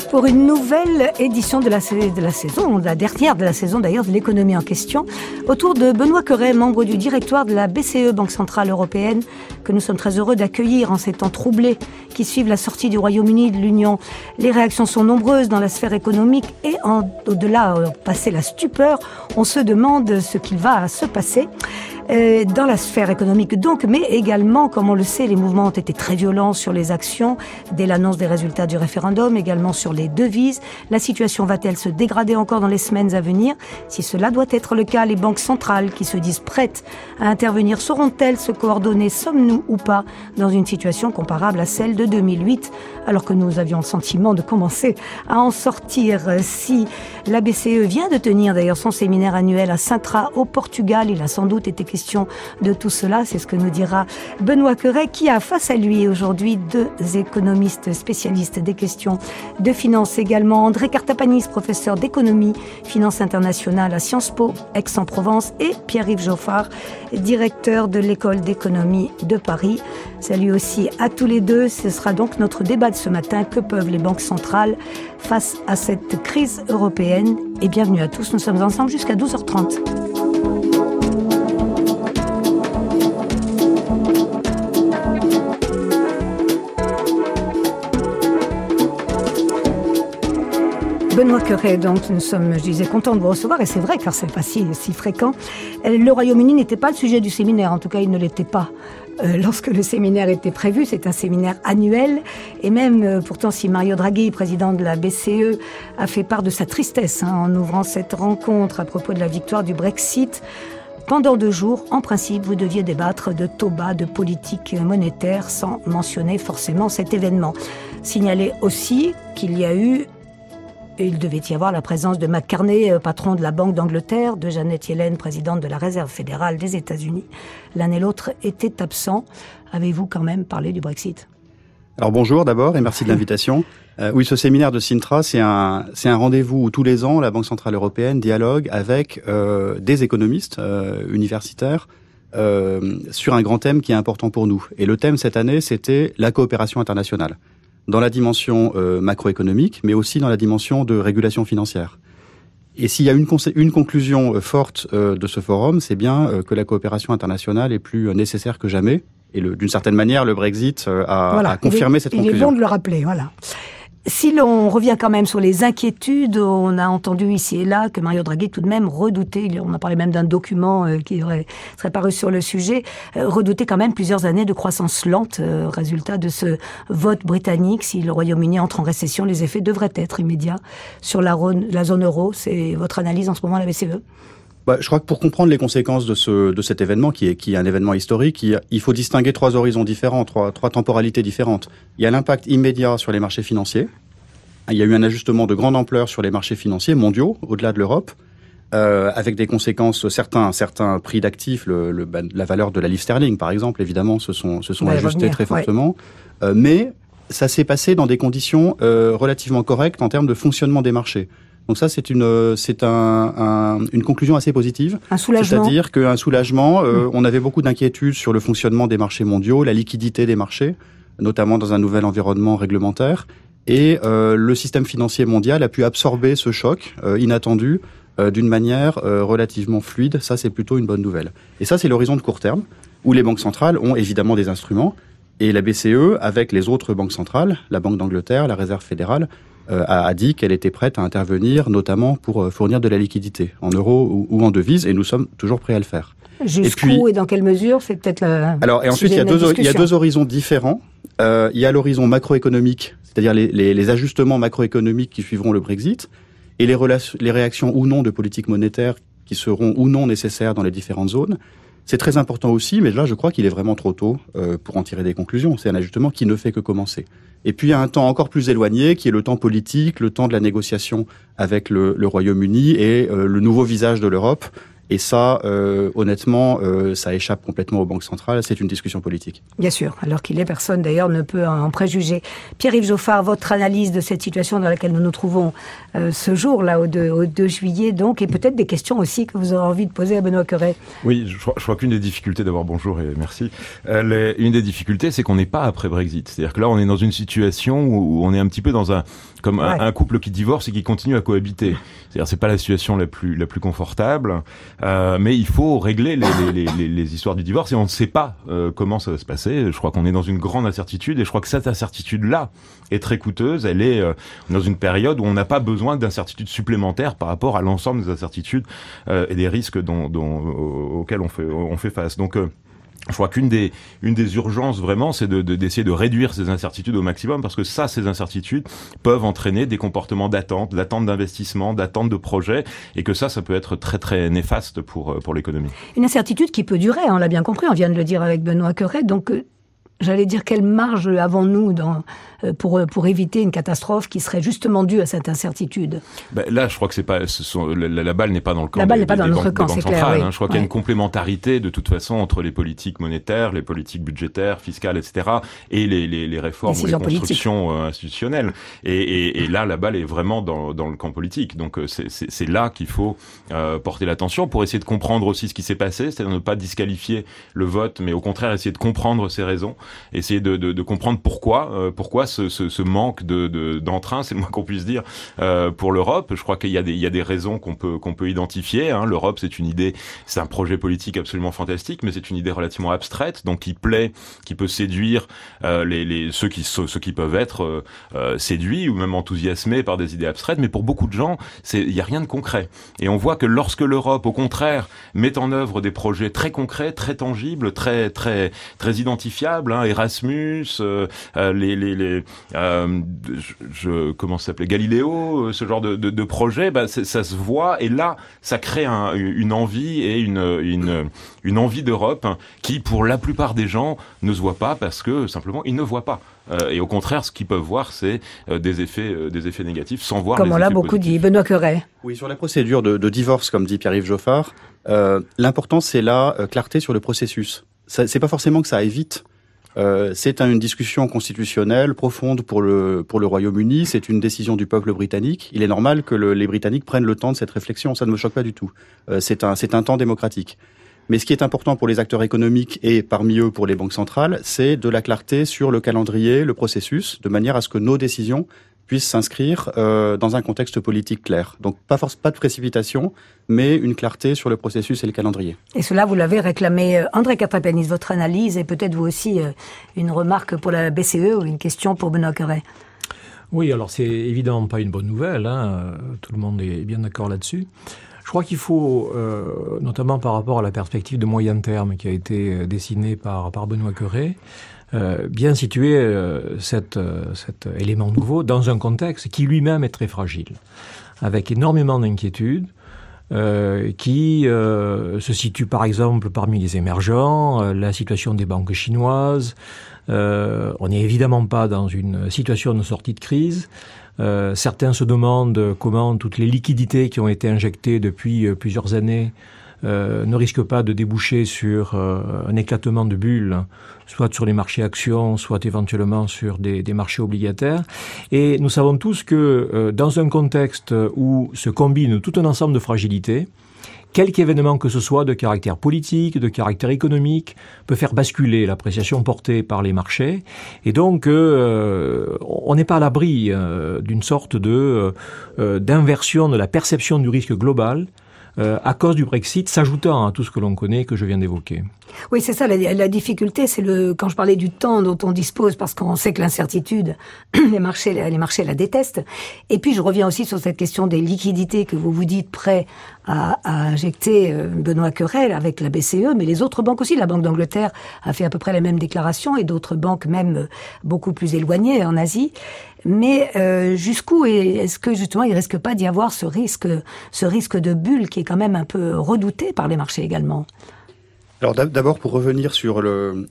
pour une nouvelle édition de la saison, la dernière de la saison d'ailleurs, de l'économie en question, autour de Benoît Cœuré, membre du directoire de la BCE, Banque Centrale Européenne, que nous sommes très heureux d'accueillir en ces temps troublés qui suivent la sortie du Royaume-Uni de l'Union. Les réactions sont nombreuses dans la sphère économique et au-delà, passer la stupeur, on se demande ce qu'il va se passer. Dans la sphère économique donc, mais également, comme on le sait, les mouvements ont été très violents sur les actions dès l'annonce des résultats du référendum, également sur les devises. La situation va-t-elle se dégrader encore dans les semaines à venir? Si cela doit être le cas, les banques centrales qui se disent prêtes à intervenir seront-elles se coordonner, sommes-nous ou pas, dans une situation comparable à celle de 2008, alors que nous avions le sentiment de commencer à en sortir? Si la BCE vient de tenir d'ailleurs son séminaire annuel à Sintra au Portugal, il a sans doute été question de tout cela, c'est ce que nous dira Benoît Cœuré, qui a face à lui aujourd'hui deux économistes spécialistes des questions de finance également, André Cartapanis, professeur d'économie, finance internationale à Sciences Po, Aix-en-Provence, et Pierre-Yves Geoffard, directeur de l'école d'économie de Paris. Salut aussi à tous les deux. Ce sera donc notre débat de ce matin. Que peuvent les banques centrales face à cette crise européenne? Et bienvenue à tous, nous sommes ensemble jusqu'à 12h30. Benoît Cœuré, donc nous sommes, je disais, contents de vous recevoir, et c'est vrai car c'est pas si fréquent. Le Royaume-Uni n'était pas le sujet du séminaire, en tout cas il ne l'était pas lorsque le séminaire était prévu. C'est un séminaire annuel, et même pourtant si Mario Draghi, président de la BCE, a fait part de sa tristesse en ouvrant cette rencontre à propos de la victoire du Brexit, pendant 2 jours, en principe, vous deviez débattre de taux bas, de politique monétaire, sans mentionner forcément cet événement. Signaler aussi qu'il y a eu il devait y avoir la présence de Matt Carney, patron de la Banque d'Angleterre, de Janet Yellen, présidente de la Réserve fédérale des États-Unis. L'un et l'autre étaient absents. Avez-vous quand même parlé du Brexit? Alors bonjour d'abord et merci de l'invitation. Oui, ce séminaire de Sintra, c'est un rendez-vous où tous les ans, la Banque Centrale Européenne dialogue avec des économistes universitaires sur un grand thème qui est important pour nous. Et le thème cette année, c'était la coopération internationale, dans la dimension macroéconomique, mais aussi dans la dimension de régulation financière. Et s'il y a une conclusion forte de ce forum, c'est bien que la coopération internationale est plus nécessaire que jamais. Et d'une certaine manière, le Brexit a confirmé cette conclusion. Il est bon de le rappeler, voilà. Si l'on revient quand même sur les inquiétudes, on a entendu ici et là que Mario Draghi tout de même redoutait, on a parlé même d'un document qui serait paru sur le sujet, redoutait quand même plusieurs années de croissance lente, résultat de ce vote britannique. Si le Royaume-Uni entre en récession, les effets devraient être immédiats sur la zone euro. C'est votre analyse en ce moment à la BCE? Je crois que pour comprendre les conséquences de cet événement, qui est un événement historique, il faut distinguer 3 horizons différents, trois temporalités différentes. Il y a l'impact immédiat sur les marchés financiers. Il y a eu un ajustement de grande ampleur sur les marchés financiers mondiaux, au-delà de l'Europe, avec des conséquences, certains prix d'actifs, la valeur de la livre sterling, par exemple, évidemment, se sont ajustés très fortement. Ouais. Mais ça s'est passé dans des conditions relativement correctes en termes de fonctionnement des marchés. Donc ça, c'est une conclusion assez positive. Un soulagement. C'est-à-dire qu'un soulagement, on avait beaucoup d'inquiétudes sur le fonctionnement des marchés mondiaux, la liquidité des marchés, notamment dans un nouvel environnement réglementaire. Et le système financier mondial a pu absorber ce choc inattendu d'une manière relativement fluide. Ça, c'est plutôt une bonne nouvelle. Et ça, c'est l'horizon de court terme, où les banques centrales ont évidemment des instruments. Et la BCE, avec les autres banques centrales, la Banque d'Angleterre, la Réserve fédérale, a dit qu'elle était prête à intervenir, notamment pour fournir de la liquidité, en euros ou en devises, et nous sommes toujours prêts à le faire. Jusqu'où et dans quelle mesure? C'est peut-être ensuite, il y a 2 horizons différents. Il y a l'horizon macroéconomique, c'est-à-dire les ajustements macroéconomiques qui suivront le Brexit, et les réactions ou non de politique monétaire qui seront ou non nécessaires dans les différentes zones. C'est très important aussi, mais là, je crois qu'il est vraiment trop tôt pour en tirer des conclusions. C'est un ajustement qui ne fait que commencer. Et puis, il y a un temps encore plus éloigné, qui est le temps politique, le temps de la négociation avec le Royaume-Uni et le nouveau visage de l'Europe. Et ça, honnêtement, ça échappe complètement aux banques centrales. C'est une discussion politique. Bien sûr, alors qu'il est, personne d'ailleurs ne peut en préjuger. Pierre-Yves Geoffard, votre analyse de cette situation dans laquelle nous nous trouvons ce jour-là, au 2 juillet, donc, et peut-être des questions aussi que vous aurez envie de poser à Benoît Cœuré. Oui, je crois qu'une des difficultés, d'abord bonjour et merci, une des difficultés, c'est qu'on n'est pas après Brexit. C'est-à-dire que là, on est dans une situation où on est un petit peu dans un couple qui divorce et qui continue à cohabiter. C'est-à-dire, c'est pas la situation la plus confortable, mais il faut régler les histoires du divorce et on ne sait pas comment ça va se passer. Je crois qu'on est dans une grande incertitude et je crois que cette incertitude-là est très coûteuse. Elle est dans une période où on n'a pas besoin d'incertitudes supplémentaires par rapport à l'ensemble des incertitudes et des risques auxquels on fait face. Donc, je crois qu'une des urgences vraiment, c'est d'essayer de réduire ces incertitudes au maximum, parce que ces incertitudes peuvent entraîner des comportements d'attente d'investissement, d'attente de projets, et que ça peut être très très néfaste pour l'économie. Une incertitude qui peut durer, on l'a bien compris, on vient de le dire avec Benoît Cœuré, donc j'allais dire quelle marge avons-nous pour éviter une catastrophe qui serait justement due à cette incertitude? Là, je crois que la balle n'est pas dans le camp. La balle n'est pas dans notre camp, c'est clair. Oui. Je crois qu'il y a une complémentarité de toute façon entre les politiques monétaires, les politiques budgétaires, fiscales, etc., et les réformes ou les constructions institutionnelles. Et là, la balle est vraiment dans le camp politique. Donc c'est là qu'il faut porter l'attention pour essayer de comprendre aussi ce qui s'est passé, c'est-à-dire ne pas disqualifier le vote, mais au contraire essayer de comprendre ses raisons, essayer de comprendre pourquoi ce manque d'entrain, c'est le moins qu'on puisse dire, pour l'Europe. Je crois qu'il y a des raisons qu'on peut identifier. L'Europe, c'est une idée, c'est un projet politique absolument fantastique, mais c'est une idée relativement abstraite, donc qui peut séduire ceux qui peuvent être séduits ou même enthousiasmés par des idées abstraites. Mais pour beaucoup de gens, il y a rien de concret. Et on voit que lorsque l'Europe, au contraire, met en œuvre des projets très concrets, très tangibles, très très très identifiables, Erasmus, comment ça s'appelait, Galiléo, ce genre de projet, ça se voit, et là ça crée une envie et une envie d'Europe qui, pour la plupart des gens, ne se voit pas parce que simplement ils ne voient pas. Et au contraire, ce qu'ils peuvent voir, c'est des effets négatifs sans voir. Comme on l'a beaucoup dit, Benoît Cœuré. Oui, sur la procédure de divorce, comme dit Pierre-Yves Geoffard, l'important c'est la clarté sur le processus. C'est pas forcément que ça aille vite. C'est une discussion constitutionnelle profonde pour le Royaume-Uni. C'est une décision du peuple britannique. Il est normal que les Britanniques prennent le temps de cette réflexion. Ça ne me choque pas du tout. C'est un temps démocratique. Mais ce qui est important pour les acteurs économiques et parmi eux pour les banques centrales, c'est de la clarté sur le calendrier, le processus, de manière à ce que nos décisions puissent s'inscrire dans un contexte politique clair. Donc pas de précipitation, mais une clarté sur le processus et le calendrier. Et cela, vous l'avez réclamé. André Katrápianis, votre analyse, et peut-être vous aussi une remarque pour la BCE ou une question pour Benoît Cœuré. Oui, alors c'est évidemment pas une bonne nouvelle, tout le monde est bien d'accord là-dessus. Je crois qu'il faut, notamment par rapport à la perspective de moyen terme qui a été dessinée par Benoît Cœuré, bien situer cet élément nouveau dans un contexte qui lui-même est très fragile, avec énormément d'inquiétudes, qui se situe par exemple parmi les émergents, la situation des banques chinoises. On n'est évidemment pas dans une situation de sortie de crise. Certains se demandent comment toutes les liquidités qui ont été injectées depuis plusieurs années ne risquent pas de déboucher sur un éclatement de bulles, soit sur les marchés actions, soit éventuellement sur des marchés obligataires. Et nous savons tous que dans un contexte où se combine tout un ensemble de fragilités, quelque événement que ce soit de caractère politique, de caractère économique, peut faire basculer l'appréciation portée par les marchés. Et donc, on n'est pas à l'abri d'une sorte d'inversion de la perception du risque global à cause du Brexit, s'ajoutant à tout ce que l'on connaît, que je viens d'évoquer. Oui, c'est ça, la difficulté, c'est quand je parlais du temps dont on dispose, parce qu'on sait que l'incertitude, les marchés la détestent. Et puis, je reviens aussi sur cette question des liquidités que vous dites prêts à injecter Benoît Cœuré avec la BCE, mais les autres banques aussi. La Banque d'Angleterre a fait à peu près les mêmes déclarations et d'autres banques même beaucoup plus éloignées en Asie. Mais jusqu'où est-ce que justement il risque pas d'y avoir ce risque de bulle qui est quand même un peu redouté par les marchés également? Alors d'abord, pour revenir sur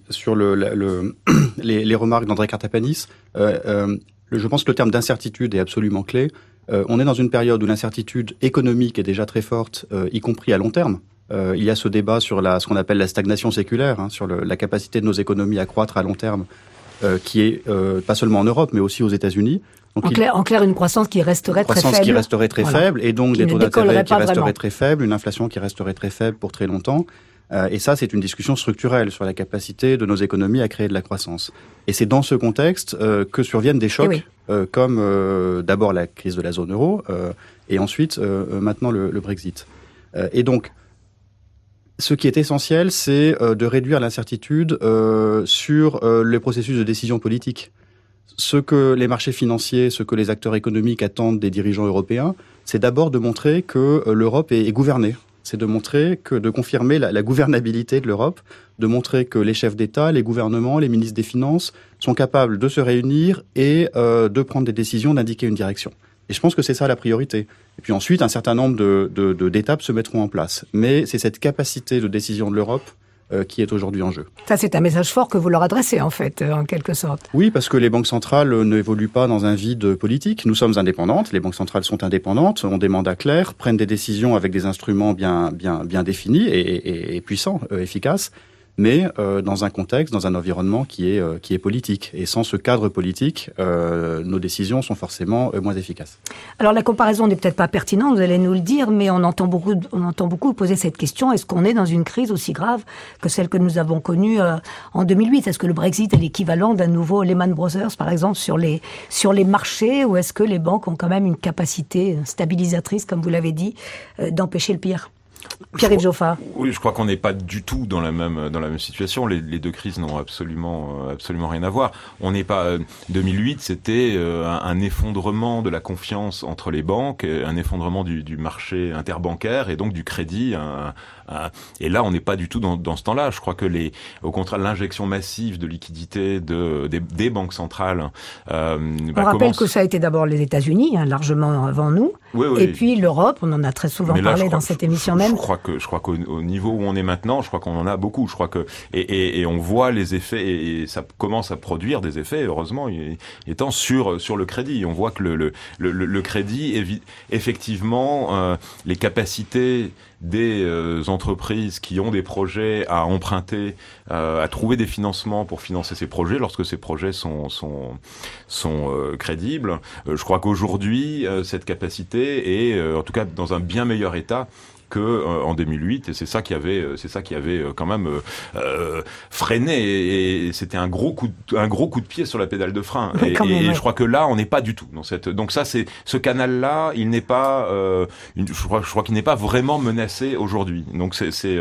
les remarques d'André Katrápianis, je pense que le terme d'incertitude est absolument clé. On est dans une période où l'incertitude économique est déjà très forte, y compris à long terme. Il y a ce débat sur ce qu'on appelle la stagnation séculaire, sur la capacité de nos économies à croître à long terme, qui est pas seulement en Europe, mais aussi aux États-Unis. Donc, en clair, une croissance qui resterait très faible. Une croissance qui resterait très faible, et donc des taux d'intérêt qui resteraient très faibles, une inflation qui resterait très faible pour très longtemps. Et ça, c'est une discussion structurelle sur la capacité de nos économies à créer de la croissance. Et c'est dans ce contexte que surviennent des chocs, comme d'abord la crise de la zone euro, et ensuite, maintenant, le Brexit. Et donc, ce qui est essentiel, c'est de réduire l'incertitude sur le processus de décision politique. Ce que les marchés financiers, ce que les acteurs économiques attendent des dirigeants européens, c'est d'abord de montrer que l'Europe est gouvernée. C'est de confirmer la gouvernabilité de l'Europe, de montrer que les chefs d'État, les gouvernements, les ministres des Finances sont capables de se réunir et de prendre des décisions, d'indiquer une direction. Et je pense que c'est ça la priorité. Et puis ensuite, un certain nombre d'étapes se mettront en place. Mais c'est cette capacité de décision de l'Europe qui est aujourd'hui en jeu. Ça, c'est un message fort que vous leur adressez, en fait, en quelque sorte. Oui, parce que les banques centrales n'évoluent pas dans un vide politique. Nous sommes indépendantes, les banques centrales sont indépendantes, ont des mandats clairs, prennent des décisions avec des instruments bien définis et puissants, efficaces, mais dans un contexte, dans un environnement qui est politique. Et sans ce cadre politique, nos décisions sont forcément moins efficaces. Alors la comparaison n'est peut-être pas pertinente, vous allez nous le dire, mais on entend beaucoup poser cette question. Est-ce qu'on est dans une crise aussi grave que celle que nous avons connue en 2008 ? Est-ce que le Brexit est l'équivalent d'un nouveau Lehman Brothers, par exemple, sur les marchés, ou est-ce que les banques ont quand même une capacité stabilisatrice, comme vous l'avez dit, d'empêcher le pire ? Pierre-Yves Geoffard. Oui, je crois qu'on n'est pas du tout dans la même situation. Les deux crises n'ont absolument rien à voir. On n'est pas 2008, c'était un effondrement de la confiance entre les banques, un effondrement du marché interbancaire et donc du crédit. Et là, on n'est pas du tout dans ce temps-là. Je crois que au contraire, l'injection massive de liquidités des banques centrales. On rappelle que ça a été d'abord les États-Unis, largement avant nous, et puis l'Europe. On en a très souvent parlé dans cette émission même. Je crois qu'au niveau où on est maintenant, je crois qu'on en a beaucoup. Je crois que et on voit les effets et ça commence à produire des effets. Heureusement, étant sur le crédit, on voit que le crédit, effectivement, les capacités des entreprises qui ont des projets à emprunter, à trouver des financements pour financer ces projets lorsque ces projets sont crédibles. Je crois qu'aujourd'hui, cette capacité est en tout cas dans un bien meilleur état que en 2008, et c'est ça qui avait quand même freiné, et c'était un gros coup de pied sur la pédale de frein. Et je crois que là, on n'est pas du tout dans cette. Donc ça, c'est ce canal-là, il n'est pas, je crois qu'il n'est pas vraiment menacé aujourd'hui. Donc c'est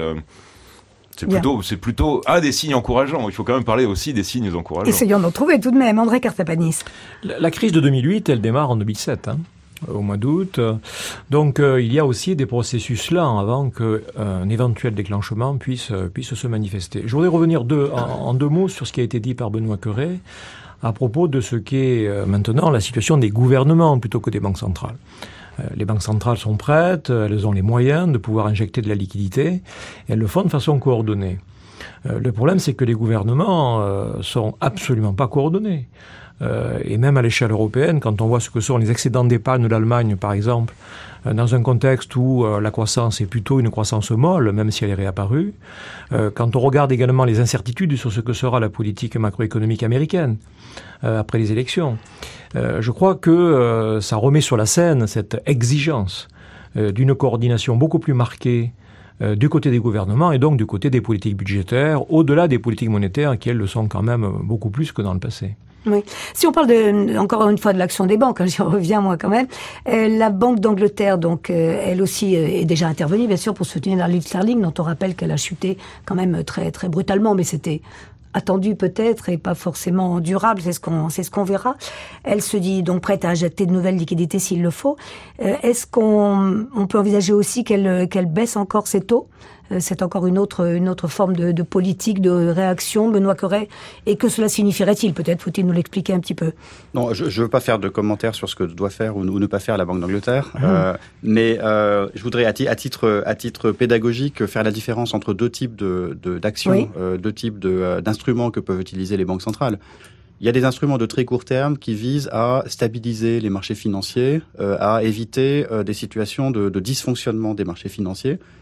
plutôt un des signes encourageants. Il faut quand même parler aussi des signes encourageants. Essayons d'en trouver tout de même. André Cartapanis. La crise de 2008, elle démarre en 2007. Au mois d'août. Donc il y a aussi des processus lents avant qu'un éventuel déclenchement puisse se manifester. Je voudrais revenir en deux mots sur ce qui a été dit par Benoît Cœuré à propos de ce qu'est maintenant la situation des gouvernements plutôt que des banques centrales. Les banques centrales sont prêtes, elles ont les moyens de pouvoir injecter de la liquidité, et elles le font de façon coordonnée. Le problème, c'est que les gouvernements sont absolument pas coordonnés. Et même à l'échelle européenne, quand on voit ce que sont les excédents d'épargne de l'Allemagne, par exemple, dans un contexte où la croissance est plutôt une croissance molle, même si elle est réapparue, quand on regarde également les incertitudes sur ce que sera la politique macroéconomique américaine après les élections, je crois que ça remet sur la scène cette exigence d'une coordination beaucoup plus marquée du côté des gouvernements et donc du côté des politiques budgétaires, au-delà des politiques monétaires qui, elles, le sont quand même beaucoup plus que dans le passé. Oui. Si on parle encore une fois de l'action des banques, j'y reviens moi quand même, la Banque d'Angleterre, donc, elle aussi est déjà intervenue, bien sûr, pour soutenir la livre sterling, dont on rappelle qu'elle a chuté quand même très, très brutalement, mais c'était attendu peut-être et pas forcément durable, c'est ce qu'on verra. Elle se dit donc prête à injecter de nouvelles liquidités s'il le faut. Est-ce qu'on peut envisager aussi qu'elle baisse encore ses taux ? C'est encore une autre forme de politique, de réaction, Benoît Cœuré. Et que cela signifierait-il ? Peut-être faut-il nous l'expliquer un petit peu. Non, je ne veux pas faire de commentaires sur ce que doit faire ou ne pas faire la Banque d'Angleterre. Mais je voudrais, à titre pédagogique, faire la différence entre deux types d'actions, deux types d'instruments que peuvent utiliser les banques centrales. Il y a des instruments de très court terme qui visent à stabiliser les marchés financiers, à éviter des situations de dysfonctionnement des marchés financiers.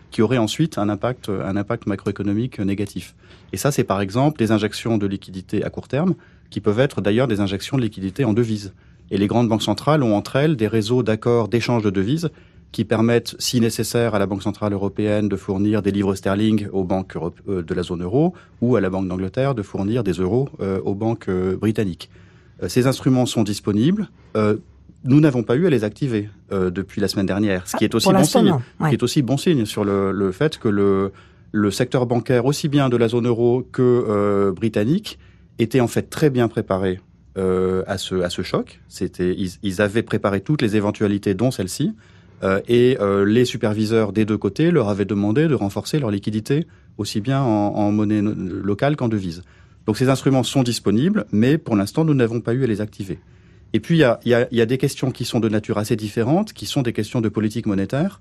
qui auraient ensuite un impact macroéconomique négatif. Et ça, c'est par exemple des injections de liquidités à court terme, qui peuvent être d'ailleurs des injections de liquidités en devises. Et les grandes banques centrales ont entre elles des réseaux d'accords d'échange de devises qui permettent, si nécessaire, à la Banque centrale européenne de fournir des livres sterling aux banques de la zone euro ou à la Banque d'Angleterre de fournir des euros aux banques britanniques. Ces instruments sont disponibles. Nous n'avons pas eu à les activer depuis la semaine dernière, ce qui est aussi bon signe. Ouais. Qui est aussi bon signe sur le fait que le secteur bancaire, aussi bien de la zone euro que britannique, était en fait très bien préparé à ce choc. Ils avaient préparé toutes les éventualités, dont celle-ci, et les superviseurs des deux côtés leur avaient demandé de renforcer leur liquidité, aussi bien en monnaie locale qu'en devise. Donc ces instruments sont disponibles, mais pour l'instant, nous n'avons pas eu à les activer. Et puis, il y a des questions qui sont de nature assez différente, qui sont des questions de politique monétaire,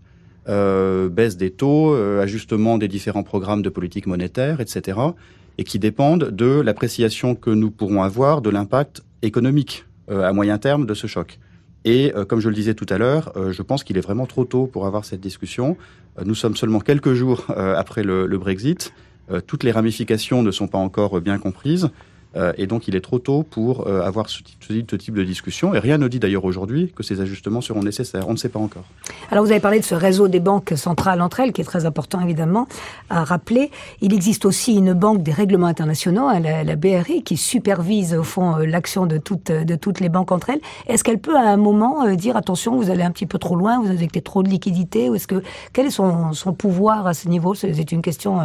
baisse des taux, ajustement des différents programmes de politique monétaire, etc., et qui dépendent de l'appréciation que nous pourrons avoir de l'impact économique à moyen terme de ce choc. Et comme je le disais tout à l'heure, je pense qu'il est vraiment trop tôt pour avoir cette discussion. Nous sommes seulement quelques jours après le Brexit. Toutes les ramifications ne sont pas encore bien comprises. Et donc, il est trop tôt pour avoir ce type de discussion. Et rien ne dit d'ailleurs aujourd'hui que ces ajustements seront nécessaires. On ne sait pas encore. Alors, vous avez parlé de ce réseau des banques centrales entre elles, qui est très important, évidemment, à rappeler. Il existe aussi une banque des règlements internationaux, la BRI, qui supervise, au fond, l'action de toutes les banques entre elles. Est-ce qu'elle peut, à un moment, dire, attention, vous allez un petit peu trop loin, vous injectez trop de liquidités, ou quel est son pouvoir à ce niveau? C'est une question...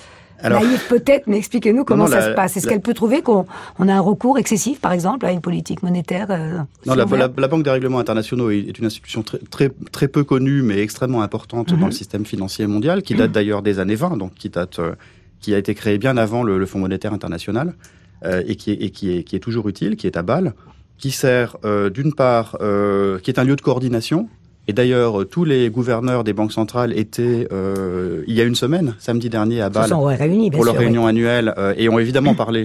naïf peut-être, mais expliquez-nous comment ça se passe. Est-ce qu'elle peut trouver qu'on a un recours excessif, par exemple, à une politique monétaire la Banque des règlements internationaux est une institution très peu connue, mais extrêmement importante dans le système financier mondial, qui date d'ailleurs des années 20, donc qui a été créée bien avant le Fonds monétaire international, et qui est toujours utile, qui est à Bâle, qui sert d'une part, qui est un lieu de coordination. Et d'ailleurs, tous les gouverneurs des banques centrales étaient, il y a une semaine, samedi dernier, à Bâle, pour leur réunion annuelle, et ont évidemment parlé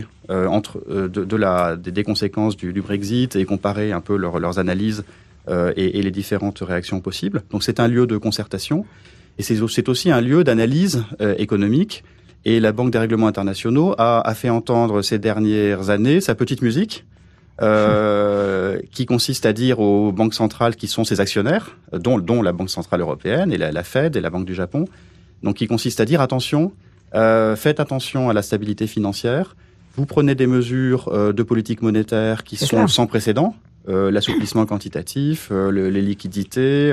des conséquences du Brexit et comparé un peu leurs analyses et les différentes réactions possibles. Donc c'est un lieu de concertation, et c'est aussi un lieu d'analyse économique. Et la Banque des règlements internationaux a fait entendre ces dernières années sa petite musique, qui consiste à dire aux banques centrales qui sont ses actionnaires, dont la Banque centrale européenne et la Fed et la Banque du Japon, donc qui consiste à dire attention, faites attention à la stabilité financière, vous prenez des mesures de politique monétaire qui sont sans précédent, l'assouplissement quantitatif, les liquidités,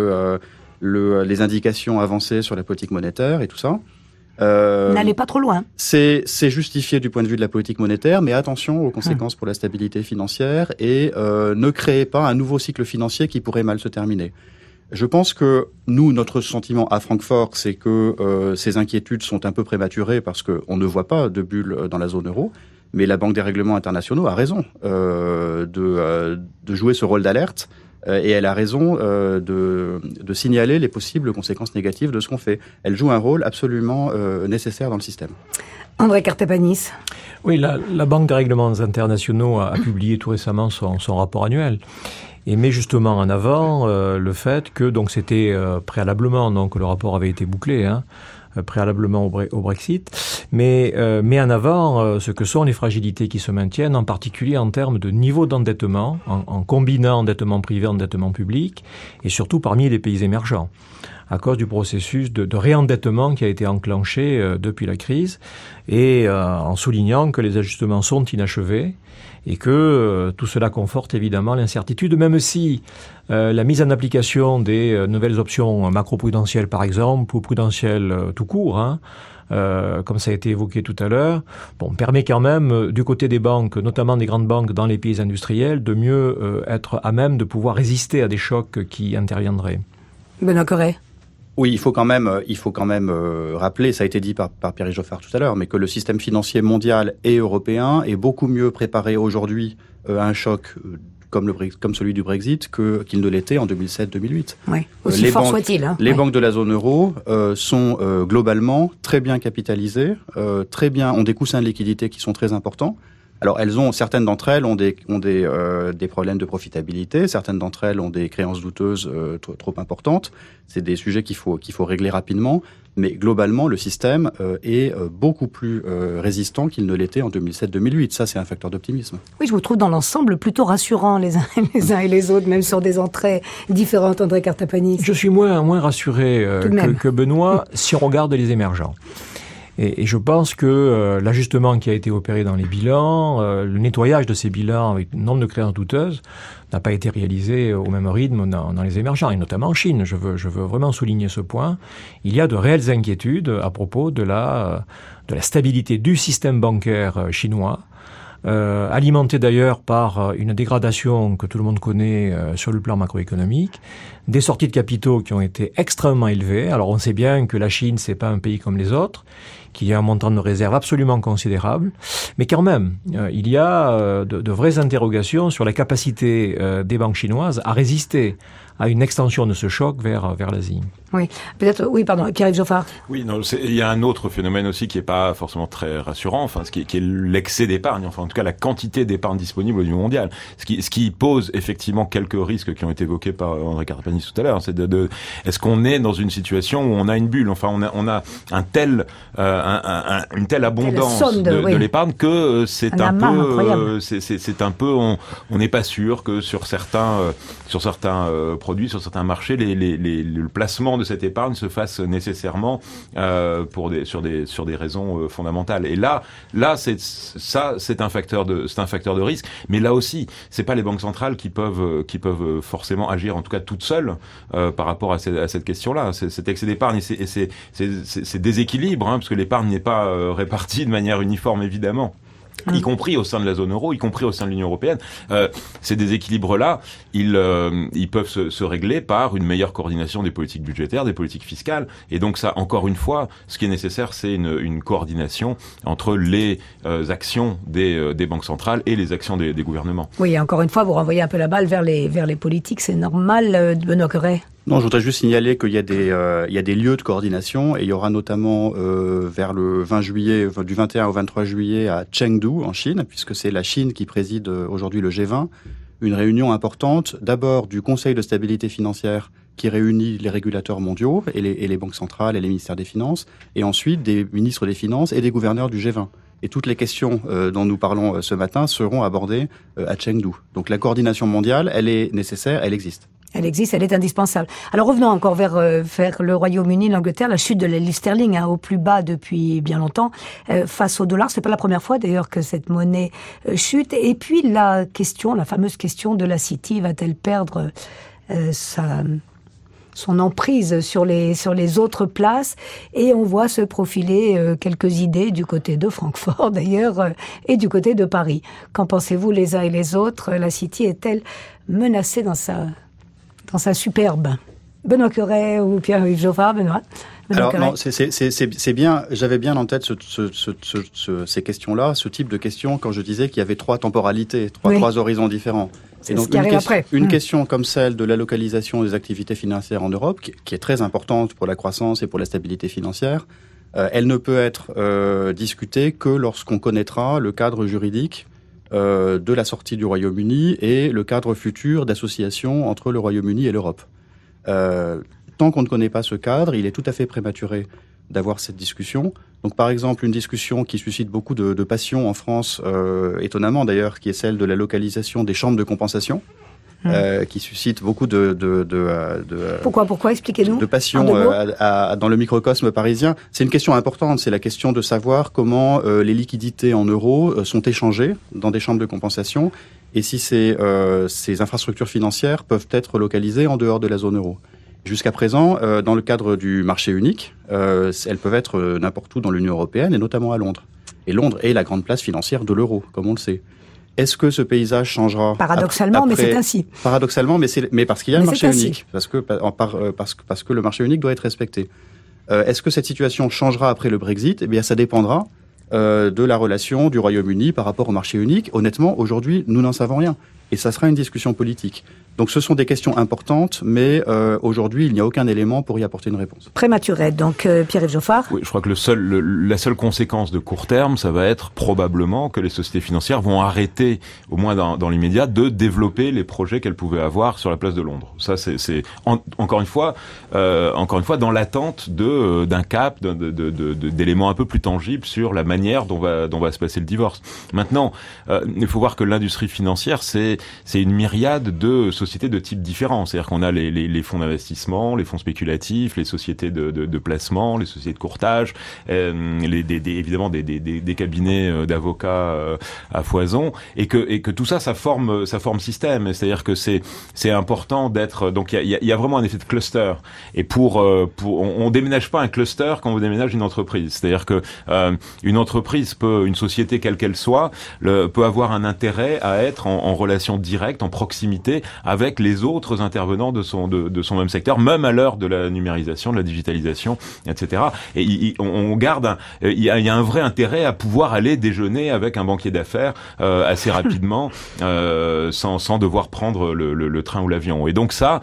les indications avancées sur la politique monétaire et tout ça. N'allez pas trop loin. C'est justifié du point de vue de la politique monétaire, mais attention aux conséquences pour la stabilité financière et ne créez pas un nouveau cycle financier qui pourrait mal se terminer. Je pense que notre sentiment à Francfort, c'est que ces inquiétudes sont un peu prématurées parce qu'on ne voit pas de bulle dans la zone euro, mais la Banque des règlements internationaux a raison de jouer ce rôle d'alerte. Et elle a raison de signaler les possibles conséquences négatives de ce qu'on fait. Elle joue un rôle absolument nécessaire dans le système. André Cartapanis. Oui, la Banque des règlements internationaux a publié tout récemment son rapport annuel. Et met justement en avant le fait que donc c'était préalablement, donc le rapport avait été bouclé, préalablement au Brexit, mais met en avant ce que sont les fragilités qui se maintiennent, en particulier en termes de niveau d'endettement, en combinant endettement privé, endettement public, et surtout parmi les pays émergents, à cause du processus de réendettement qui a été enclenché depuis la crise, et en soulignant que les ajustements sont inachevés, et que tout cela conforte évidemment l'incertitude, même si la mise en application des nouvelles options macroprudentielles, par exemple, ou prudentielles tout court, comme ça a été évoqué tout à l'heure, permet quand même, du côté des banques, notamment des grandes banques dans les pays industriels, de mieux être à même de pouvoir résister à des chocs qui interviendraient. Benoît Cœuré. Oui, il faut quand même rappeler, ça a été dit par Pierre Joffard tout à l'heure, mais que le système financier mondial et européen est beaucoup mieux préparé aujourd'hui à un choc comme celui du Brexit qu'il ne l'était en 2007-2008. Oui, aussi fort soit-il. Les banques de la zone euro sont globalement très bien capitalisées, ont des coussins de liquidité qui sont très importants. Alors, certaines d'entre elles ont des problèmes de profitabilité, certaines d'entre elles ont des créances douteuses trop importantes. C'est des sujets qu'il faut régler rapidement. Mais globalement, le système est beaucoup plus résistant qu'il ne l'était en 2007-2008. Ça, c'est un facteur d'optimisme. Oui, je vous trouve dans l'ensemble plutôt rassurant les uns et les autres, même sur des entrées différentes, André Cartapanis. Je suis moins rassuré que Benoît si on regarde les émergents. Et je pense que l'ajustement qui a été opéré dans les bilans, le nettoyage de ces bilans avec nombre de créances douteuses, n'a pas été réalisé au même rythme dans les émergents, et notamment en Chine. Je veux vraiment souligner ce point. Il y a de réelles inquiétudes à propos de la stabilité du système bancaire chinois, alimenté d'ailleurs par une dégradation que tout le monde connaît sur le plan macroéconomique, des sorties de capitaux qui ont été extrêmement élevées. Alors on sait bien que la Chine, c'est pas un pays comme les autres, qu'il y a un montant de réserve absolument considérable, mais quand même, il y a de vraies interrogations sur la capacité des banques chinoises à résister à une extension de ce choc vers l'Asie. Oui, peut-être, oui, pardon, Pierre-Yves Geoffard. Oui, non, il y a un autre phénomène aussi qui est pas forcément très rassurant, enfin, qui est l'excès d'épargne, enfin, en tout cas, la quantité d'épargne disponible au niveau mondial. Ce qui pose effectivement quelques risques qui ont été évoqués par André Cartapanis tout à l'heure, c'est est-ce qu'on est dans une situation où on a une bulle, enfin, on a une telle abondance de l'épargne que c'est un peu, on n'est pas sûr que sur certains produits, sur certains marchés, le placement de cette épargne se fasse nécessairement sur des raisons fondamentales. Et là, c'est un facteur de risque. Mais là aussi, c'est pas les banques centrales qui peuvent forcément agir, en tout cas toutes seules, par rapport à cette question-là. Cet excès d'épargne et ces déséquilibres, parce que l'épargne n'est pas répartie de manière uniforme, évidemment. Y compris au sein de la zone euro, y compris au sein de l'Union européenne. Ces déséquilibres-là, ils peuvent se régler par une meilleure coordination des politiques budgétaires, des politiques fiscales. Et donc ça, encore une fois, ce qui est nécessaire, c'est une coordination entre les actions des banques centrales et les actions des gouvernements. Oui, encore une fois, vous renvoyez un peu la balle vers les politiques, c'est normal, Benoît Cœuré. Non, je voudrais juste signaler qu'il y a des lieux de coordination, et il y aura notamment vers le 20 juillet, du 21 au 23 juillet à Chengdu en Chine, puisque c'est la Chine qui préside aujourd'hui le G20, une réunion importante d'abord du Conseil de stabilité financière qui réunit les régulateurs mondiaux et les banques centrales et les ministères des Finances, et ensuite des ministres des Finances et des gouverneurs du G20. Et toutes les questions dont nous parlons ce matin seront abordées à Chengdu. Donc la coordination mondiale, elle est nécessaire, elle existe. Elle existe, elle est indispensable. Alors revenons encore vers le Royaume-Uni, l'Angleterre, la chute de la livre sterling au plus bas depuis bien longtemps face au dollar. C'est pas la première fois d'ailleurs que cette monnaie chute. Et puis la fameuse question de la City, va-t-elle perdre son emprise sur les autres places? Et on voit se profiler quelques idées du côté de Francfort d'ailleurs et du côté de Paris. Qu'en pensez-vous les uns et les autres? La City est-elle menacée dans sa superbe? Benoît Cœuré ou Pierre-Yves Geoffard? Benoît non, c'est bien. J'avais bien en tête ces questions-là, ce type de questions, quand je disais qu'il y avait trois temporalités, trois horizons différents. Et donc une question comme celle de la localisation des activités financières en Europe, qui est très importante pour la croissance et pour la stabilité financière, elle ne peut être discutée que lorsqu'on connaîtra le cadre juridique de la sortie du Royaume-Uni et le cadre futur d'association entre le Royaume-Uni et l'Europe. Tant qu'on ne connaît pas ce cadre, il est tout à fait prématuré d'avoir cette discussion. Donc par exemple, une discussion qui suscite beaucoup de passion en France, étonnamment d'ailleurs, qui est celle de la localisation des chambres de compensation, qui suscite beaucoup Pourquoi expliquez-nous. De passion dans le microcosme parisien. C'est une question importante, c'est la question de savoir comment les liquidités en euros sont échangées dans des chambres de compensation et si ces infrastructures financières peuvent être localisées en dehors de la zone euro. Jusqu'à présent, dans le cadre du marché unique, elles peuvent être n'importe où dans l'Union européenne et notamment à Londres. Et Londres est la grande place financière de l'euro, comme on le sait. Est-ce que ce paysage changera? Paradoxalement, mais c'est ainsi. Paradoxalement, mais parce qu'il y a le marché unique, parce que le marché unique doit être respecté. Est-ce que cette situation changera après le Brexit? Eh bien, ça dépendra de la relation du Royaume-Uni par rapport au marché unique. Honnêtement, aujourd'hui, nous n'en savons rien. et ça sera une discussion politique. Donc ce sont des questions importantes, mais aujourd'hui, il n'y a aucun élément pour y apporter une réponse. Prématuré. Donc Pierre-Yves Geoffard. Oui, je crois que la seule conséquence de court terme, ça va être probablement que les sociétés financières vont arrêter, au moins dans l'immédiat, de développer les projets qu'elles pouvaient avoir sur la place de Londres. Ça, c'est encore une fois, dans l'attente d'un cap, d'éléments un peu plus tangibles sur la manière dont va se passer le divorce. Maintenant, il faut voir que l'industrie financière, c'est une myriade de sociétés de types différents. C'est-à-dire qu'on a les fonds d'investissement, les fonds spéculatifs, les sociétés de placement, les sociétés de courtage, évidemment des cabinets d'avocats à foison, et que tout ça, ça forme système. C'est-à-dire que c'est important d'être. Donc il y a vraiment un effet de cluster. Et on déménage pas un cluster quand on déménage une entreprise. C'est-à-dire que une entreprise une société quelle qu'elle soit, peut avoir un intérêt à être en relation directe, en proximité avec les autres intervenants de son même secteur, même à l'heure de la numérisation, de la digitalisation, etc. Et on garde, il y a un vrai intérêt à pouvoir aller déjeuner avec un banquier d'affaires assez rapidement, sans devoir prendre le train ou l'avion. Et donc ça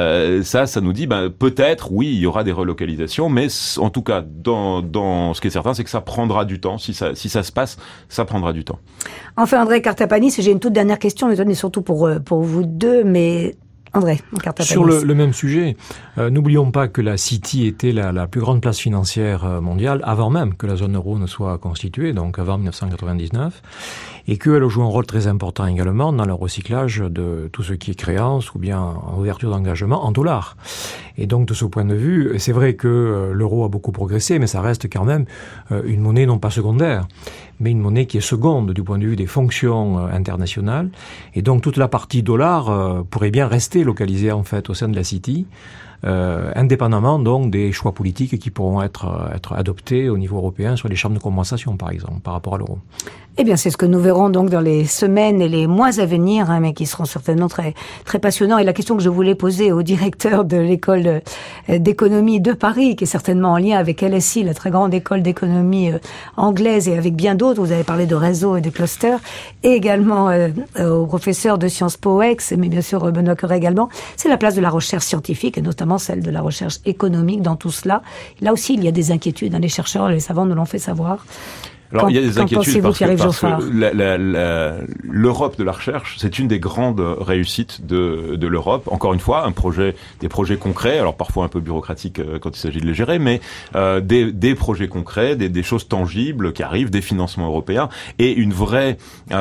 nous dit, peut-être, oui, il y aura des relocalisations, mais en tout cas, dans ce qui est certain, c'est que ça prendra du temps. Si ça se passe, ça prendra du temps. Enfin, André Cartapanis, j'ai une toute dernière question, mais surtout pour vous deux, mais André Cartapanis. Sur le même sujet, n'oublions pas que la City était la plus grande place financière mondiale avant même que la zone euro ne soit constituée, donc avant 1999, et qu'elle joue un rôle très important également dans le recyclage de tout ce qui est créance ou bien en ouverture d'engagement en dollars. Et donc de ce point de vue, c'est vrai que l'euro a beaucoup progressé, mais ça reste quand même une monnaie non pas secondaire, mais une monnaie qui est seconde du point de vue des fonctions internationales. Et donc toute la partie dollar pourrait bien rester localisée en fait au sein de la City, indépendamment donc des choix politiques qui pourront être adoptés au niveau européen sur les chambres de compensation par exemple par rapport à l'euro. Eh bien, c'est ce que nous verrons donc dans les semaines et les mois à venir, mais qui seront certainement très, très passionnants. Et la question que je voulais poser au directeur de l'école d'économie de Paris, qui est certainement en lien avec LSI, la très grande école d'économie anglaise, et avec bien d'autres, vous avez parlé de réseau et de cluster, et également au professeur de Sciences Po Ex, mais bien sûr Benoît Cœuré également, c'est la place de la recherche scientifique, et notamment celle de la recherche économique dans tout cela. Là aussi, il y a des inquiétudes. Les chercheurs, les savants nous l'ont fait savoir. Alors, il y a des inquiétudes parce que l'Europe de la recherche, c'est une des grandes réussites de l'Europe. Encore une fois, des projets concrets, alors parfois un peu bureaucratiques quand il s'agit de les gérer, mais des projets concrets, des choses tangibles qui arrivent, des financements européens et une vraie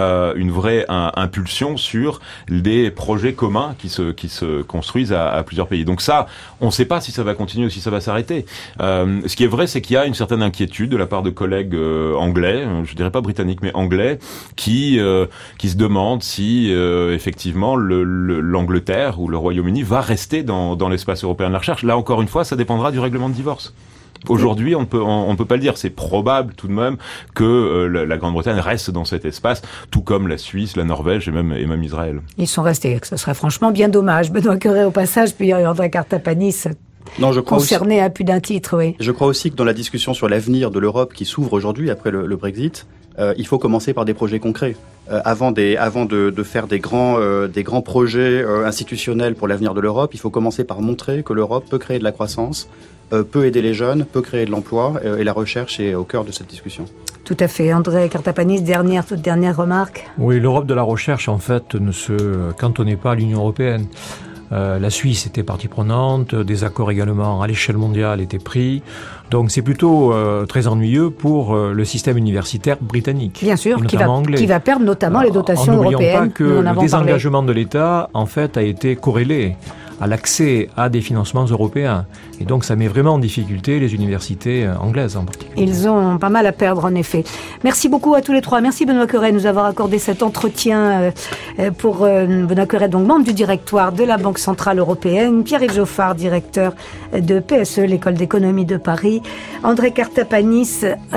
impulsion sur des projets communs qui se construisent à plusieurs pays. Donc ça, on ne sait pas si ça va continuer ou si ça va s'arrêter. Ce qui est vrai, c'est qu'il y a une certaine inquiétude de la part de collègues anglais, je dirais pas britanniques, mais anglais, qui se demandent si effectivement l'Angleterre ou le Royaume-Uni va rester dans l'espace européen de la recherche. Là, encore une fois, ça dépendra du règlement de divorce. Aujourd'hui, on peut pas le dire. C'est probable tout de même que la Grande-Bretagne reste dans cet espace, tout comme la Suisse, la Norvège et même Israël. Ils sont restés. Ce serait franchement bien dommage. Benoît Cœuré au passage, puis André Cartapanis. Non, je crois concerné à plus d'un titre, oui. Je crois aussi que dans la discussion sur l'avenir de l'Europe qui s'ouvre aujourd'hui après le Brexit, il faut commencer par des projets concrets. Avant de faire des grands projets institutionnels pour l'avenir de l'Europe, il faut commencer par montrer que l'Europe peut créer de la croissance, peut aider les jeunes, peut créer de l'emploi, et la recherche est au cœur de cette discussion. Tout à fait. André Cartapanis, toute dernière remarque. Oui, l'Europe de la recherche, en fait, ne se cantonnait pas à l'Union européenne. La Suisse était partie prenante, des accords également à l'échelle mondiale étaient pris. Donc c'est plutôt très ennuyeux pour le système universitaire britannique. Bien sûr, qui va perdre notamment les dotations européennes. N'oublions pas que le désengagement de l'État, en fait, a été corrélé à l'accès à des financements européens. Et donc ça met vraiment en difficulté les universités anglaises en particulier. Ils ont pas mal à perdre en effet. Merci beaucoup à tous les trois. Merci Benoît Cœuré de nous avoir accordé cet entretien pour Benoît Cœuré, donc membre du directoire de la Banque Centrale Européenne, Pierre-Yves Geoffard, directeur de PSE, l'école d'économie de Paris, André Cartapanis,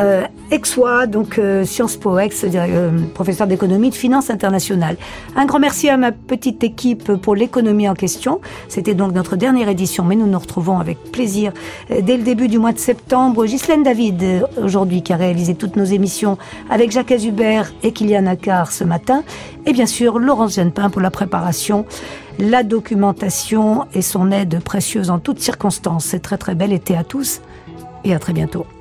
Aixois, donc Sciences Po Aix, professeur d'économie de finance internationale. Un grand merci à ma petite équipe pour l'économie en question. C'était donc notre dernière édition, mais nous nous retrouvons avec plaisir dès le début du mois de septembre. Ghislaine David, aujourd'hui, qui a réalisé toutes nos émissions avec Jacques Azubert et Kylian Accard ce matin. Et bien sûr, Laurence Genepin pour la préparation, la documentation et son aide précieuse en toutes circonstances. C'est très très bel été à tous et à très bientôt.